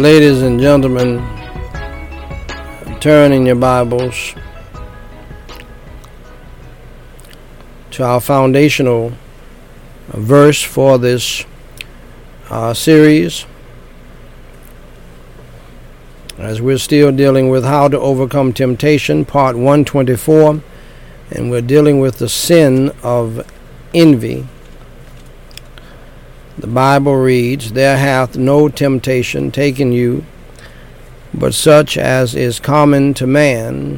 Ladies and gentlemen, turn in your Bibles to our foundational verse for this series, as we're still dealing with how to overcome temptation, part 124, and we're dealing with the sin of envy. The Bible reads, "There hath no temptation taken you, but such as is common to man."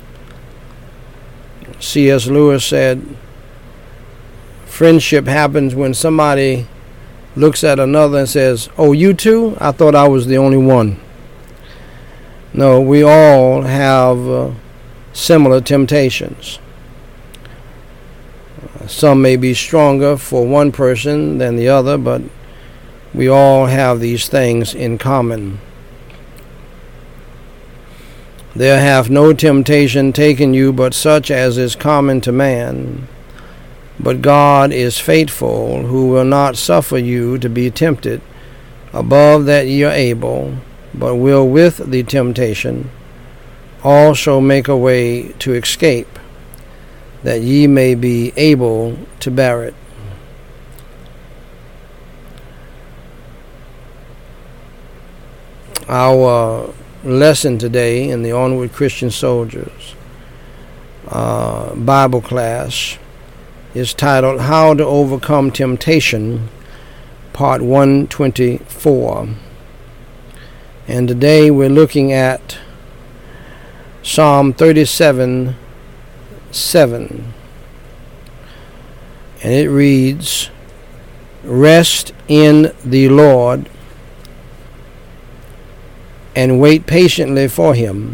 C.S. Lewis said, friendship happens when somebody looks at another and says, "Oh, you too? I thought I was the only one." No, we all have similar temptations. Some may be stronger for one person than the other, but we all have these things in common. "There hath no temptation taken you but such as is common to man. But God is faithful, who will not suffer you to be tempted above that ye are able, but will with the temptation also make a way to escape, that ye may be able to bear it." Our lesson today in the Onward Christian Soldiers Bible class is titled How to Overcome Temptation, part 124. And today we're looking at Psalm 37:7. And it reads, "Rest in the Lord and wait patiently for him.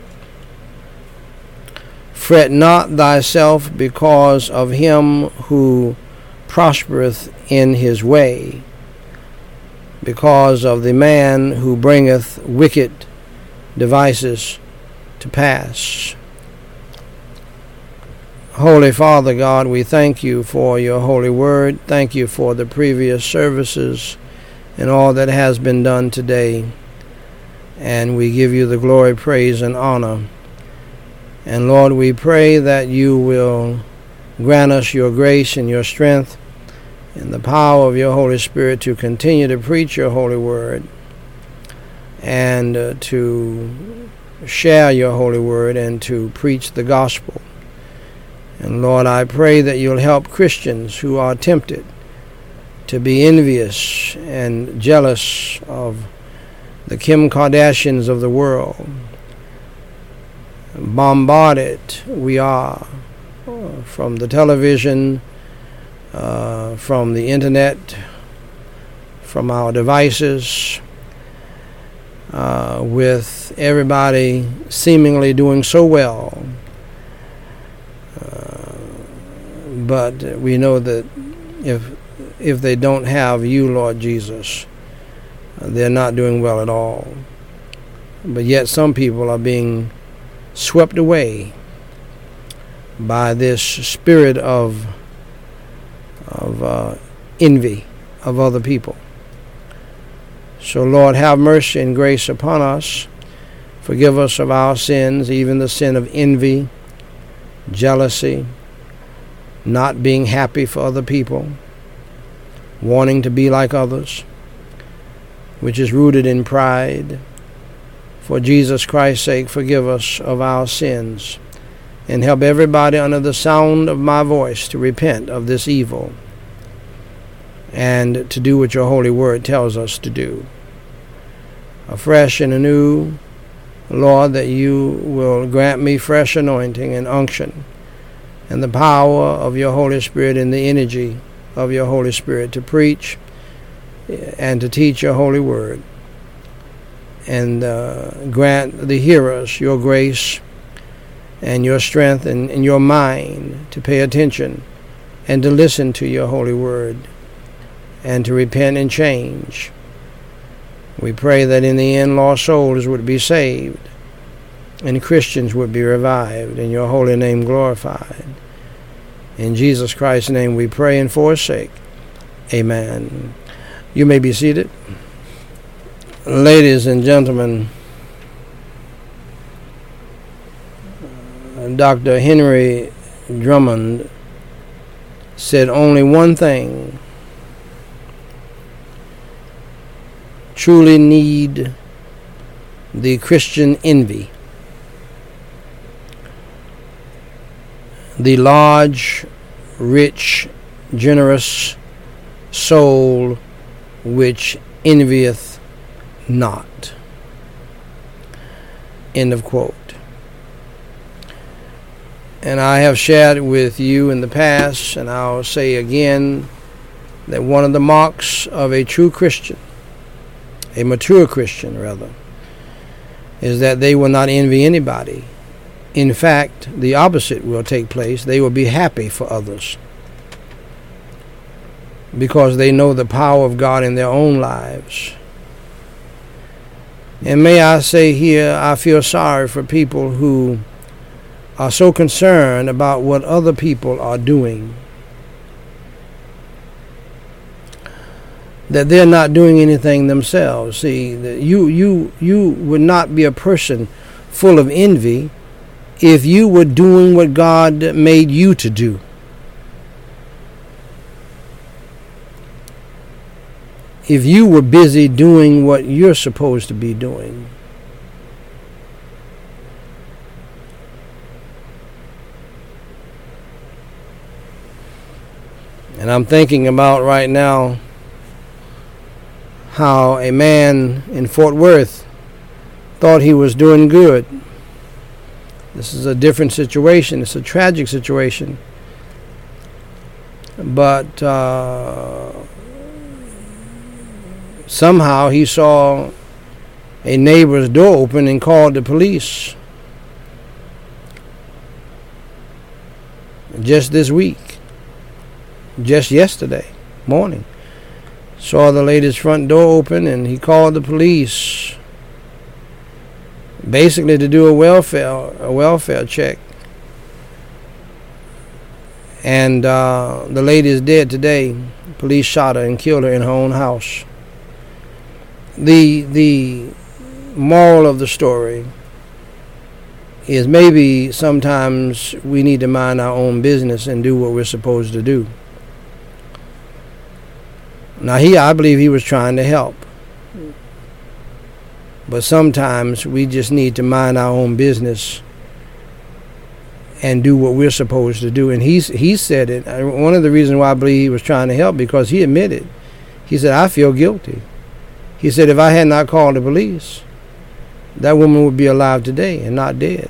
Fret not thyself because of him who prospereth in his way, because of the man who bringeth wicked devices to pass." Holy Father God, we thank you for your holy word. Thank you for the previous services and all that has been done today. And we give you the glory, praise, and honor. And Lord, we pray that you will grant us your grace and your strength and the power of your Holy Spirit to continue to preach your holy word and to share your holy word and to preach the gospel. And Lord, I pray that you'll help Christians who are tempted to be envious and jealous of the Kim Kardashians of the world. Bombarded we are from the television, from the internet, from our devices, with everybody seemingly doing so well. But we know that if they don't have you, Lord Jesus, they're not doing well at all. But yet some people are being swept away by this spirit of envy of other people. So Lord, have mercy and grace upon us. Forgive us of our sins, even the sin of envy, jealousy, not being happy for other people, wanting to be like others, which is rooted in pride. For Jesus Christ's sake, forgive us of our sins and help everybody under the sound of my voice to repent of this evil and to do what your holy word tells us to do. Afresh and anew, Lord, that you will grant me fresh anointing and unction and the power of your Holy Spirit and the energy of your Holy Spirit to preach and to teach your holy word. And grant the hearers your grace and your strength and your mind to pay attention and to listen to your holy word and to repent and change. We pray that in the end lost souls would be saved and Christians would be revived and your holy name glorified. In Jesus Christ's name we pray and forsake. Amen. You may be seated. Ladies and gentlemen, Dr. Henry Drummond said only one thing truly need the Christian envy: the large, rich, generous soul which envieth not. End of quote. And I have shared with you in the past, and I'll say again, that one of the marks of a true Christian, a mature Christian rather, is that they will not envy anybody. In fact, the opposite will take place. They will be happy for others because they know the power of God in their own lives. And may I say here, I feel sorry for people who are so concerned about what other people are doing that they're not doing anything themselves. See, you would not be a person full of envy if you were doing what God made you to do. If you were busy doing what you're supposed to be doing. And I'm thinking about right now how a man in Fort Worth thought he was doing good. This is a different situation. It's a tragic situation. But somehow he saw a neighbor's door open and called the police. Just this week. Just yesterday morning. Saw the lady's front door open and he called the police. Basically to do a welfare check. And the lady is dead today. Police shot her and killed her in her own house. The moral of the story is maybe sometimes we need to mind our own business and do what we're supposed to do. Now I believe he was trying to help. But sometimes we just need to mind our own business and do what we're supposed to do. And he said it. One of the reasons why I believe he was trying to help, because he admitted. He said, I feel guilty. He said, if I had not called the police, that woman would be alive today and not dead.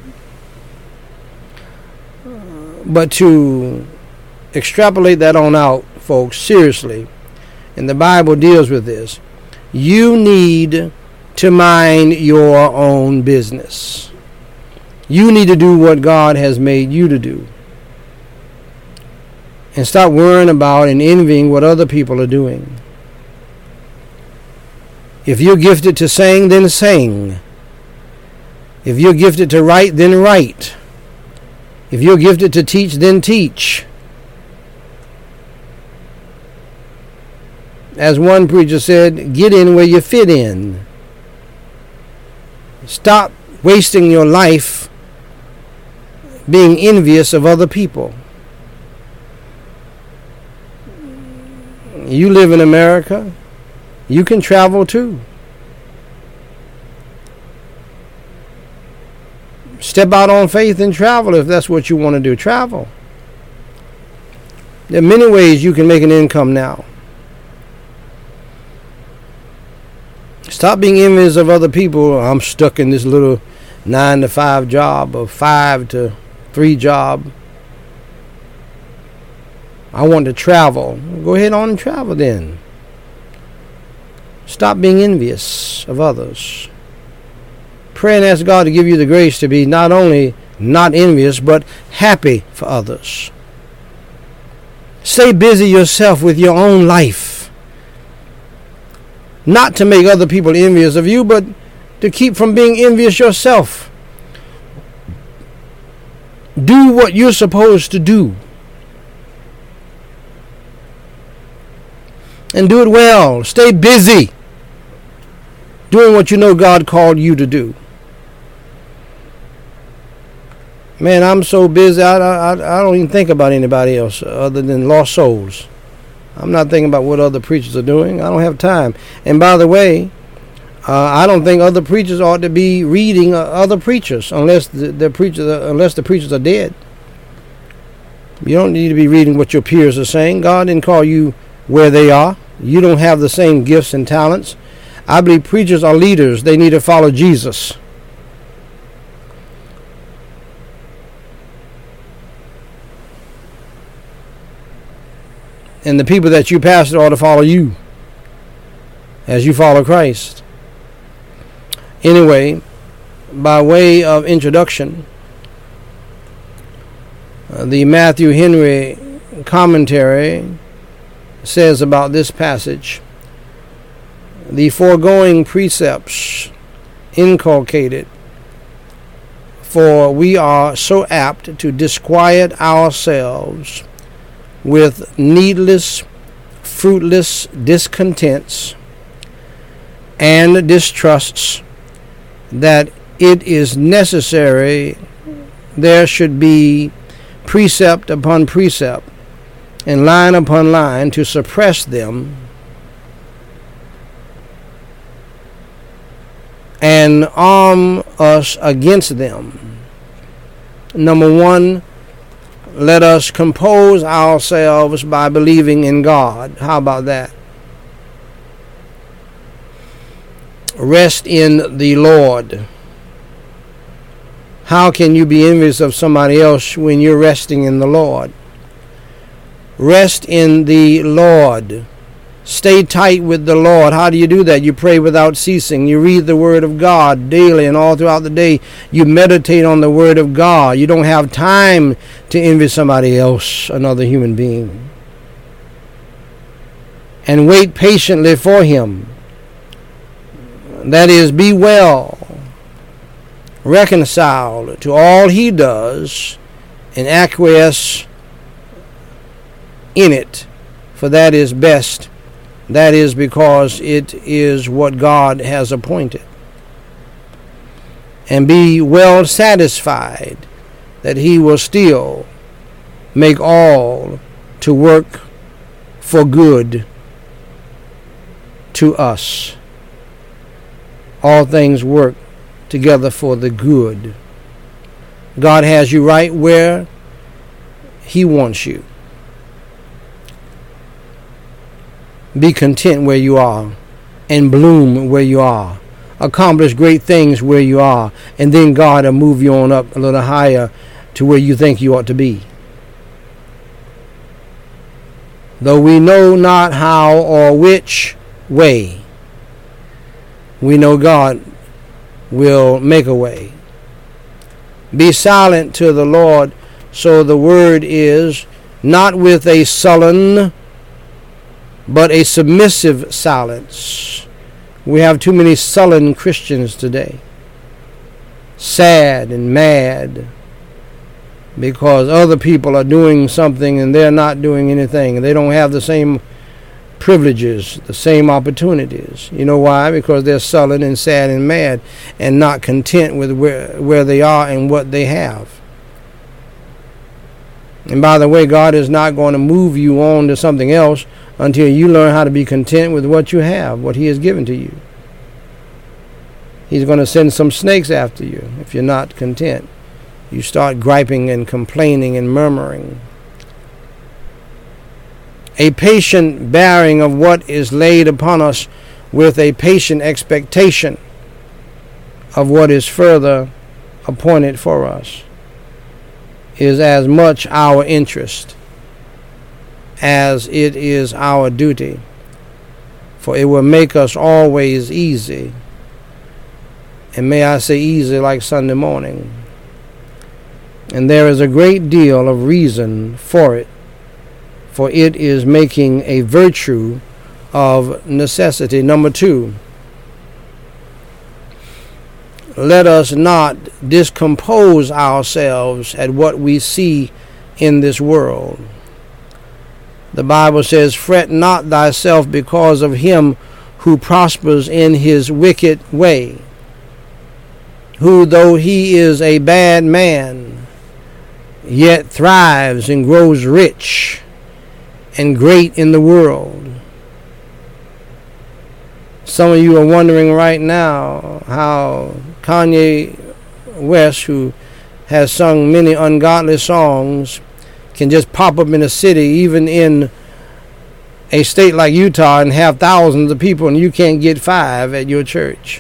But to extrapolate that on out, folks, seriously, and the Bible deals with this, you need to mind your own business. You need to do what God has made you to do. And stop worrying about and envying what other people are doing. If you're gifted to sing, then sing. If you're gifted to write, then write. If you're gifted to teach, then teach. As one preacher said, get in where you fit in. Stop wasting your life being envious of other people. You live in America. You can travel too. Step out on faith and travel if that's what you want to do. Travel. There are many ways you can make an income now. Stop being envious of other people. I'm stuck in this little 9-to-5 job or 5-to-3 job. I want to travel. Go ahead on and travel then. Stop being envious of others. Pray and ask God to give you the grace to be not only not envious, but happy for others. Stay busy yourself with your own life. Not to make other people envious of you, but to keep from being envious yourself. Do what you're supposed to do. And do it well. Stay busy. doing what you know God called you to do. Man, I'm so busy, I don't even think about anybody else other than lost souls. I'm not thinking about what other preachers are doing. I don't have time. And by the way, I don't think other preachers ought to be reading other preachers unless the preachers are dead. You don't need to be reading what your peers are saying. God didn't call you where they are. You don't have the same gifts and talents. I believe preachers are leaders. They need to follow Jesus. And the people that you pastor ought to follow you as you follow Christ. Anyway, by way of introduction, the Matthew Henry commentary says about this passage, the foregoing precepts inculcated, for we are so apt to disquiet ourselves with needless, fruitless discontents and distrusts, that it is necessary there should be precept upon precept and line upon line to suppress them and arm us against them. Number one, let us compose ourselves by believing in God. How about that? Rest in the Lord. How can you be envious of somebody else when you're resting in the Lord? Rest in the Lord. Stay tight with the Lord. How do you do that? You pray without ceasing. You read the Word of God daily and all throughout the day. You meditate on the Word of God. You don't have time to envy somebody else, another human being. And wait patiently for Him. That is, be well reconciled to all He does and acquiesce in it, for that is best. That is because it is what God has appointed. And be well satisfied that He will still make all to work for good to us. All things work together for the good. God has you right where He wants you. Be content where you are and bloom where you are. Accomplish great things where you are, and then God will move you on up a little higher to where you think you ought to be. Though we know not how or which way, we know God will make a way. Be silent to the Lord, so the word is, not with a sullen but a submissive silence. We have too many sullen Christians today, sad and mad because other people are doing something and they're not doing anything. They don't have the same privileges, the same opportunities. You know why? Because they're sullen and sad and mad and not content with where they are and what they have. And by the way, God is not going to move you on to something else until you learn how to be content with what you have, what He has given to you. He's going to send some snakes after you if you're not content. You start griping and complaining and murmuring. A patient bearing of what is laid upon us with a patient expectation of what is further appointed for us is as much our interest as it is our duty, for it will make us always easy, and may I say easy like Sunday morning. And there is a great deal of reason for it, for it is making a virtue of necessity. Number two, let us not discompose ourselves at what we see in this world. The Bible says, fret not thyself because of him who prospers in his wicked way, who, though he is a bad man, yet thrives and grows rich and great in the world. Some of you are wondering right now how Kanye West, who has sung many ungodly songs, can just pop up in a city, even in a state like Utah, and have thousands of people, and you can't get 5 at your church.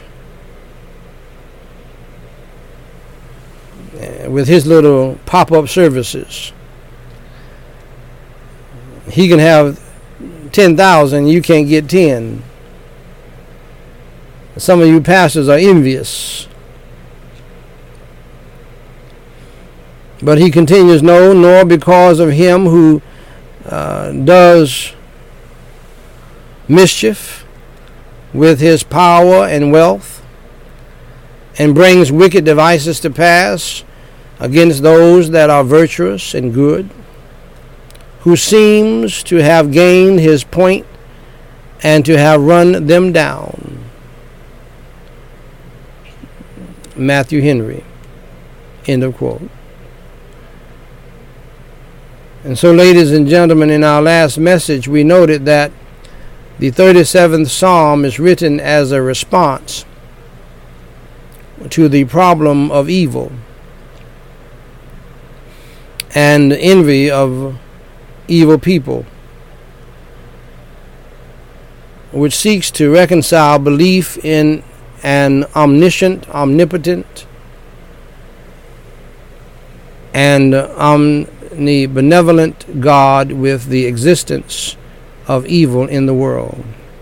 With his little pop-up services, he can have 10,000, you can't get 10. Some of you pastors are envious. But he continues, no, nor because of him who does mischief with his power and wealth, and brings wicked devices to pass against those that are virtuous and good, who seems to have gained his point and to have run them down. Matthew Henry. End of quote. And so, ladies and gentlemen, in our last message, we noted that the 37th Psalm is written as a response to the problem of evil and envy of evil people, which seeks to reconcile belief in an omniscient, omnipotent, and omnibenevolent God with the existence of evil in the world.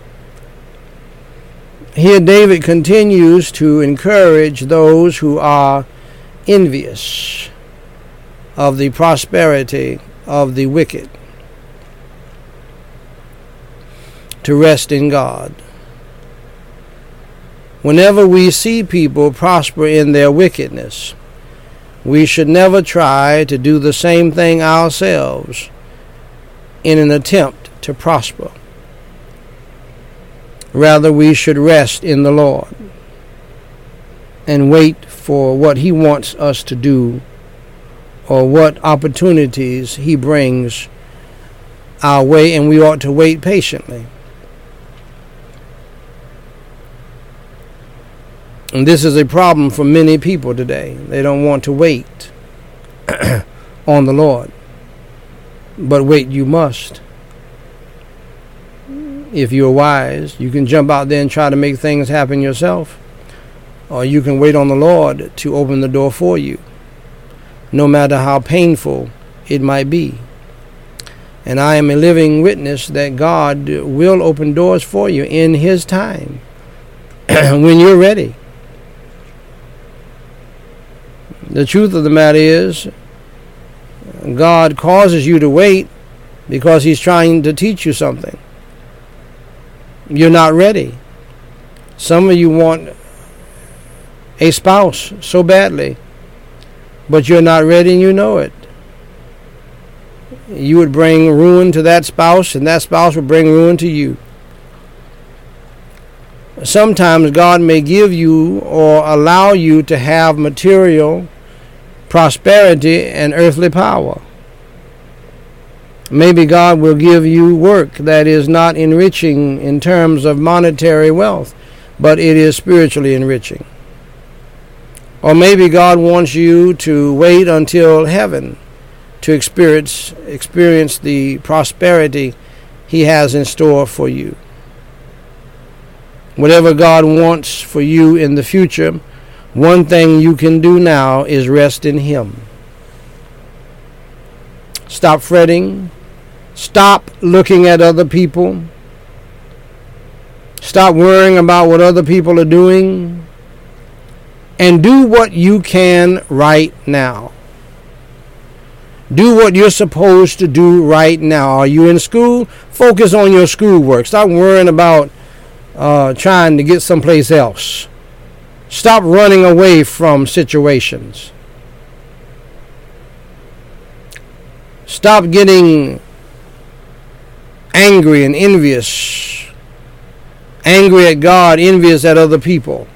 Here David continues to encourage those who are envious of the prosperity of the wicked to rest in God. Whenever we see people prosper in their wickedness, we should never try to do the same thing ourselves in an attempt to prosper. Rather, we should rest in the Lord and wait for what He wants us to do, or what opportunities He brings our way, and we ought to wait patiently. And this is a problem for many people today. They don't want to wait on the Lord. But wait you must. If you're wise, you can jump out there and try to make things happen yourself, or you can wait on the Lord to open the door for you, no matter how painful it might be. And I am a living witness that God will open doors for you in His time when you're ready. The truth of the matter is, God causes you to wait because He's trying to teach you something. You're not ready. Some of you want a spouse so badly, but you're not ready and you know it. You would bring ruin to that spouse, and that spouse would bring ruin to you. Sometimes God may give you or allow you to have material prosperity and earthly power. Maybe God will give you work that is not enriching in terms of monetary wealth, but it is spiritually enriching. Or maybe God wants you to wait until heaven to experience the prosperity He has in store for you. Whatever God wants for you in the future, one thing you can do now is rest in Him. Stop fretting. Stop looking at other people. Stop worrying about what other people are doing. And do what you can right now. Do what you're supposed to do right now. Are you in school? Focus on your schoolwork. Stop worrying about trying to get someplace else. Stop running away from situations. Stop getting angry and envious angry at God, envious at other people.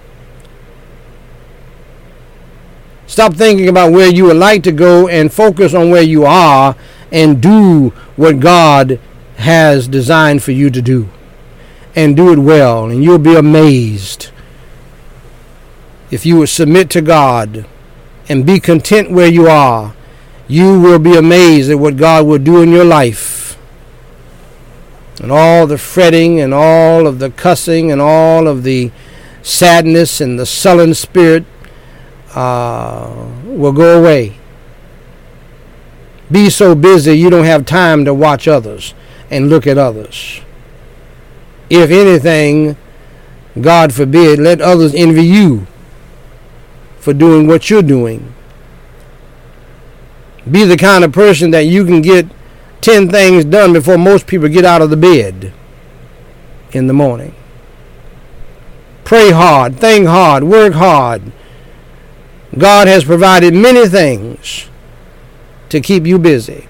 Stop thinking about where you would like to go and focus on where you are and do what God has designed for you to do. And do it well. And you'll be amazed if you would submit to God and be content where you are. You will be amazed at what God will do in your life. And all the fretting and all of the cussing and all of the sadness and the sullen spirit will go away. Be so busy you don't have time to watch others and look at others. If anything, God forbid, let others envy you for doing what you're doing. Be the kind of person that you can get 10 things done before most people get out of the bed in the morning. Pray hard, think hard, work hard. God has provided many things to keep you busy.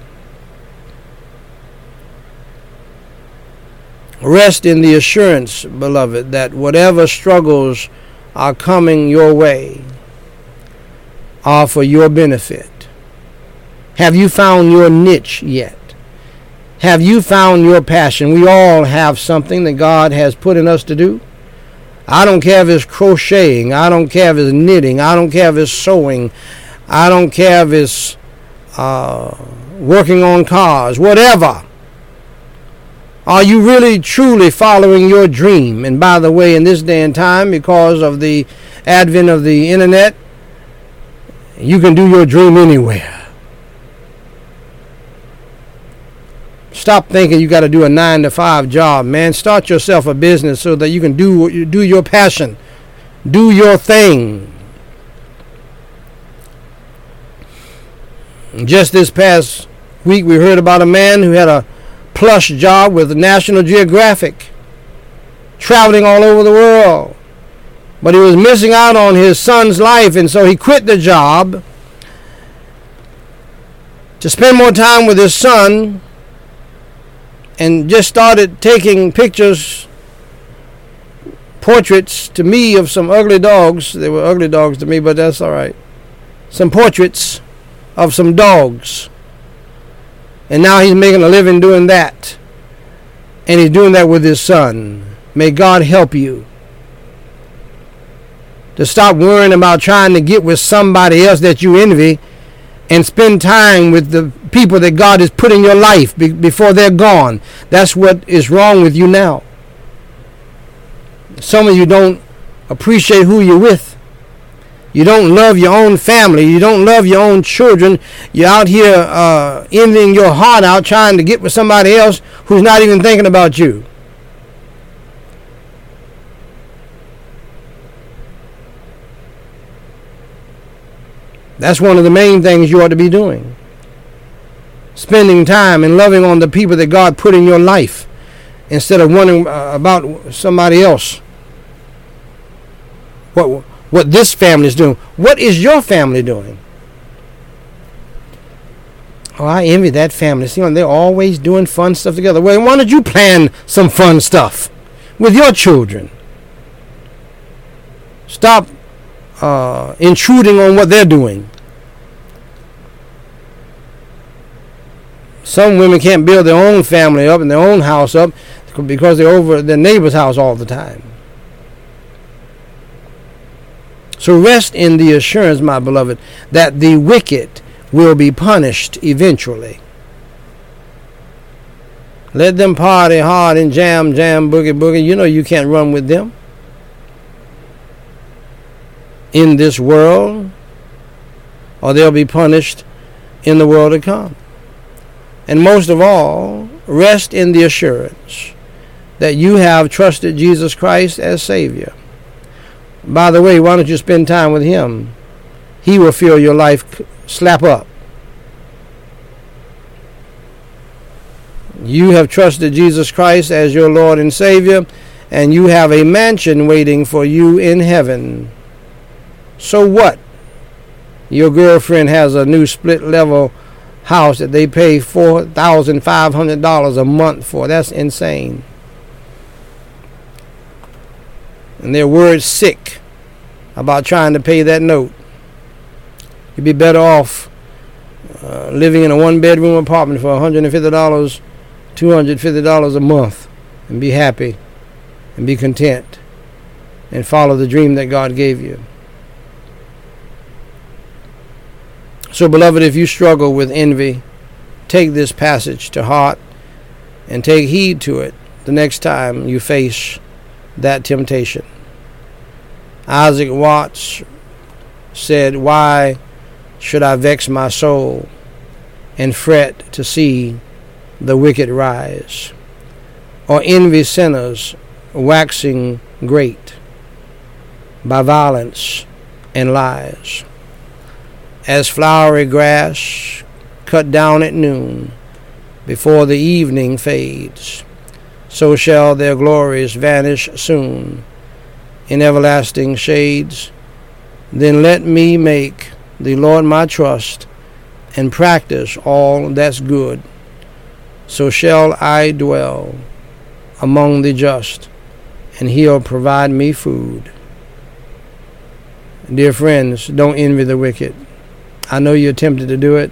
Rest in the assurance, beloved, that whatever struggles are coming your way are for your benefit. Have you found your niche yet? Have you found your passion? We all have something that God has put in us to do. I don't care if it's crocheting. I don't care if it's knitting. I don't care if it's sewing. I don't care if it's working on cars. Whatever. Are you really truly following your dream? And by the way, in this day and time, because of the advent of the internet, you can do your dream anywhere. Stop thinking you got to do a 9-to-5 job, man. Start yourself a business so that you can do your passion. Do your thing. Just this past week, we heard about a man who had a plush job with National Geographic, traveling all over the world. But he was missing out on his son's life, and so he quit the job to spend more time with his son, and just started taking pictures, portraits to me of some ugly dogs. They were ugly dogs to me, but that's all right. Some portraits of some dogs. And now he's making a living doing that. And he's doing that with his son. May God help you to stop worrying about trying to get with somebody else that you envy and spend time with the people that God has put in your life before they're gone. That's what is wrong with you now. Some of you don't appreciate who you're with. You don't love your own family. You don't love your own children. You're out here envying your heart out trying to get with somebody else who's not even thinking about you. That's one of the main things you ought to be doing. Spending time and loving on the people that God put in your life instead of wondering about somebody else. What this family is doing. What is your family doing? Oh, I envy that family. See, they're always doing fun stuff together. Well, why don't you plan some fun stuff with your children? Stop intruding on what they're doing. Some women can't build their own family up and their own house up because they're over their neighbor's house all the time. So rest in the assurance, my beloved, that the wicked will be punished eventually. Let them party hard and jam, boogie, boogie. You know you can't run with them. In this world, or they'll be punished in the world to come. And most of all, rest in the assurance that you have trusted Jesus Christ as Savior. By the way, why don't you spend time with Him? He will fill your life slap up. You have trusted Jesus Christ as your Lord and Savior, and you have a mansion waiting for you in heaven. So what? Your girlfriend has a new split-level house that they pay $4,500 a month for. That's insane. and they're worried sick about trying to pay that note. You'd be better off living in a one-bedroom apartment for $150, $250 a month, and be happy and be content and follow the dream that God gave you. So, beloved, if you struggle with envy, take this passage to heart and take heed to it the next time you face that temptation. Isaac Watts said, "Why should I vex my soul and fret to see the wicked rise, or envy sinners waxing great by violence and lies? As flowery grass cut down at noon before the evening fades, so shall their glories vanish soon in everlasting shades. Then let me make the Lord my trust and practice all that's good, so shall I dwell among the just, and he'll provide me food." Dear friends, don't envy the wicked. I know you're tempted to do it,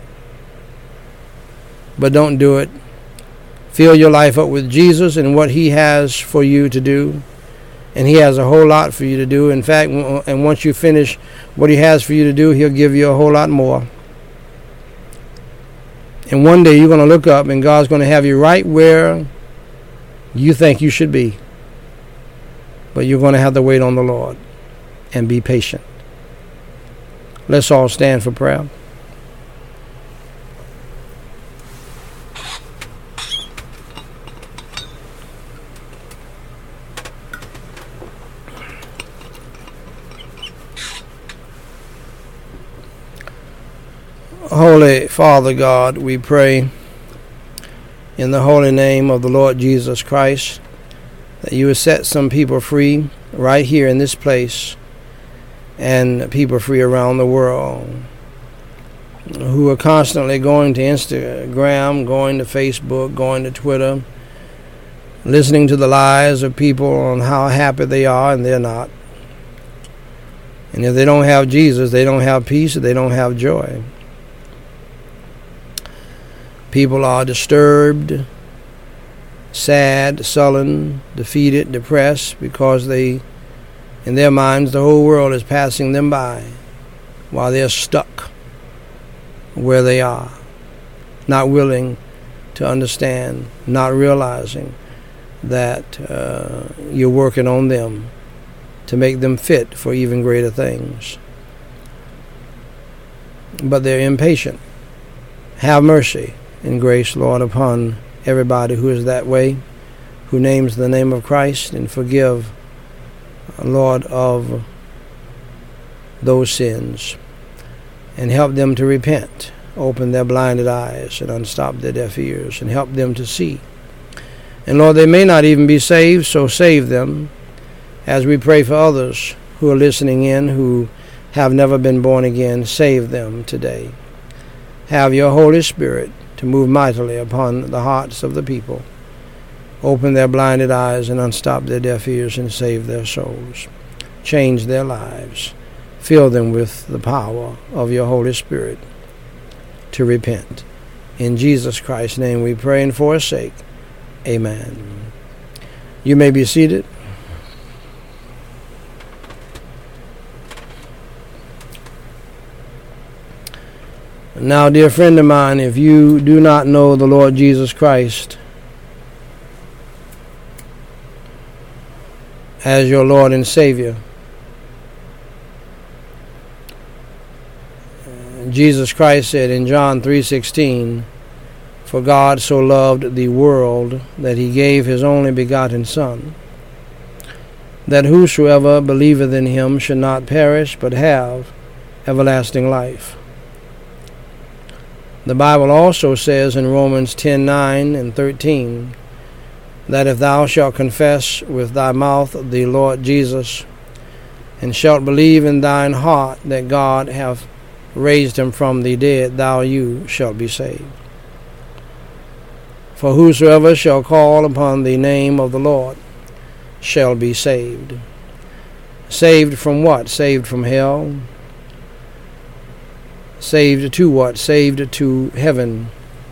but don't do it. Fill your life up with Jesus and what he has for you to do. And he has a whole lot for you to do. In fact, and once you finish what he has for you to do, he'll give you a whole lot more. And one day you're going to look up and God's going to have you right where you think you should be. But you're going to have to wait on the Lord and be patient. Let's all stand for prayer. Holy Father God, we pray in the holy name of the Lord Jesus Christ that you would set some people free right here in this place, and people free around the world who are constantly going to Instagram, going to Facebook, going to Twitter, listening to the lies of people on how happy they are, and they're not. And if they don't have Jesus, they don't have peace, they don't have joy. People are disturbed, sad, sullen, defeated, depressed, because in their minds, the whole world is passing them by while they're stuck where they are, not willing to understand, not realizing that you're working on them to make them fit for even greater things. But they're impatient. Have mercy and grace, Lord, upon everybody who is that way, who names the name of Christ, and forgive, Lord, of those sins, and help them to repent, open their blinded eyes and unstop their deaf ears, and help them to see. And Lord, they may not even be saved, so save them as we pray for others who are listening in who have never been born again. Save them today. Have your Holy Spirit to move mightily upon the hearts of the people. Open their blinded eyes and unstop their deaf ears and save their souls. Change their lives. Fill them with the power of your Holy Spirit to repent. In Jesus Christ's name we pray and for his sake. Amen. You may be seated. Now, dear friend of mine, if you do not know the Lord Jesus Christ as your Lord and Savior, Jesus Christ said in John 3:16, "For God so loved the world that he gave his only begotten Son, that whosoever believeth in him should not perish, but have everlasting life." The Bible also says in Romans 10:9 and 13, that if thou shalt confess with thy mouth the Lord Jesus, and shalt believe in thine heart that God hath raised him from the dead, you shalt be saved. For whosoever shall call upon the name of the Lord shall be saved. Saved from what? Saved from hell. Saved to what? Saved to heaven.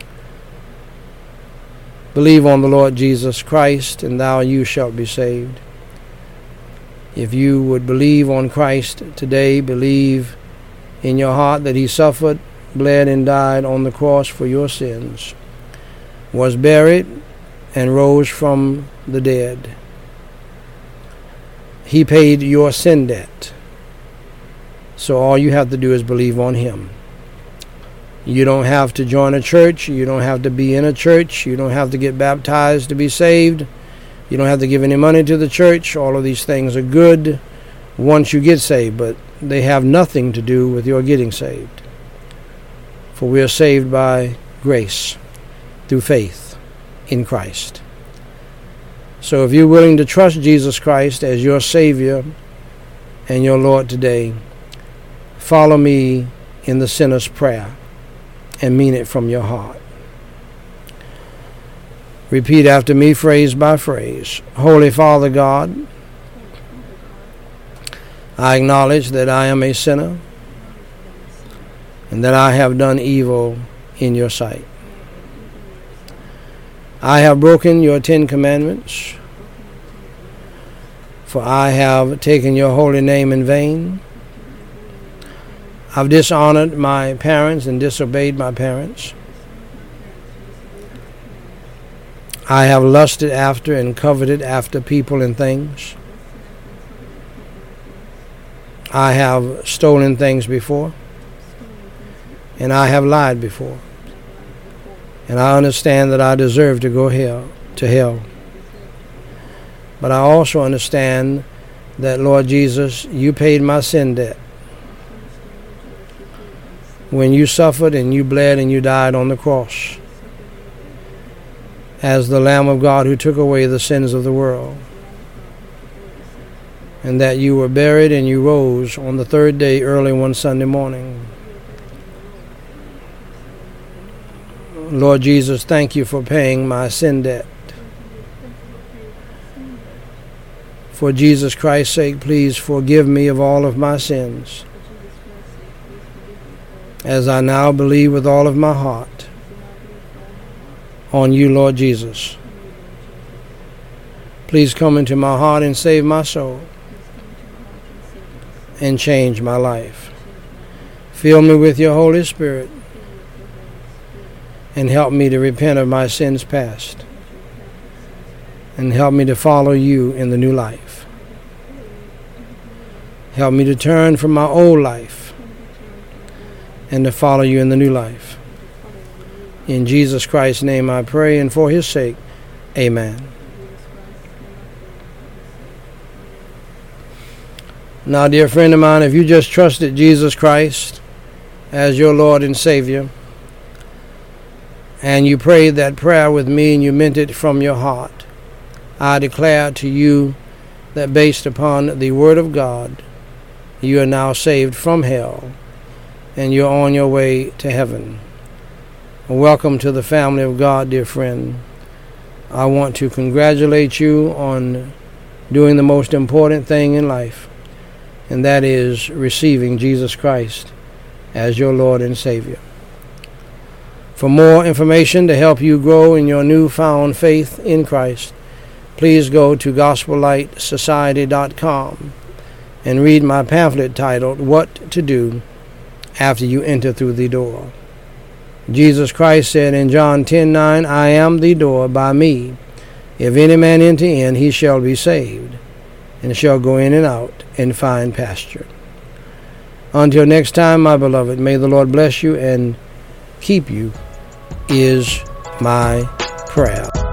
Believe on the Lord Jesus Christ, and you shalt be saved. If you would believe on Christ today, believe in your heart that he suffered, bled, and died on the cross for your sins, was buried, and rose from the dead. He paid your sin debt. So all you have to do is believe on him. You don't have to join a church. You don't have to be in a church. You don't have to get baptized to be saved. You don't have to give any money to the church. All of these things are good once you get saved, but they have nothing to do with your getting saved. For we are saved by grace through faith in Christ. So if you're willing to trust Jesus Christ as your Savior and your Lord today, follow me in the sinner's prayer and mean it from your heart. Repeat after me, phrase by phrase. Holy Father God, I acknowledge that I am a sinner and that I have done evil in your sight. I have broken your 10 commandments, for I have taken your holy name in vain. I've dishonored my parents and disobeyed my parents. I have lusted after and coveted after people and things. I have stolen things before, and I have lied before. And I understand that I deserve to go to hell. But I also understand that, Lord Jesus, you paid my sin debt when you suffered and you bled and you died on the cross as the Lamb of God who took away the sins of the world. And that you were buried and you rose on the third day early one Sunday morning. Lord Jesus, thank you for paying my sin debt. For Jesus Christ's sake, please forgive me of all of my sins, as I now believe with all of my heart on you, Lord Jesus. Please come into my heart and save my soul and change my life. Fill me with your Holy Spirit and help me to repent of my sins past, and help me to follow you in the new life. Help me to turn from my old life and to follow you in the new life. In Jesus Christ's name I pray, and for his sake, amen. Now, dear friend of mine, if you just trusted Jesus Christ as your Lord and Savior, and you prayed that prayer with me and you meant it from your heart, I declare to you that based upon the Word of God, you are now saved from hell and you're on your way to heaven. Welcome to the family of God, dear friend. I want to congratulate you on doing the most important thing in life, and that is receiving Jesus Christ as your Lord and Savior. For more information to help you grow in your newfound faith in Christ, please go to GospelLightSociety.com and read my pamphlet titled, What to Do After You Enter Through the Door. Jesus Christ said in John 10:9, I am the door. By me, if any man enter in, he shall be saved, and shall go in and out and find pasture. Until next time, my beloved, may the Lord bless you and keep you, is my prayer.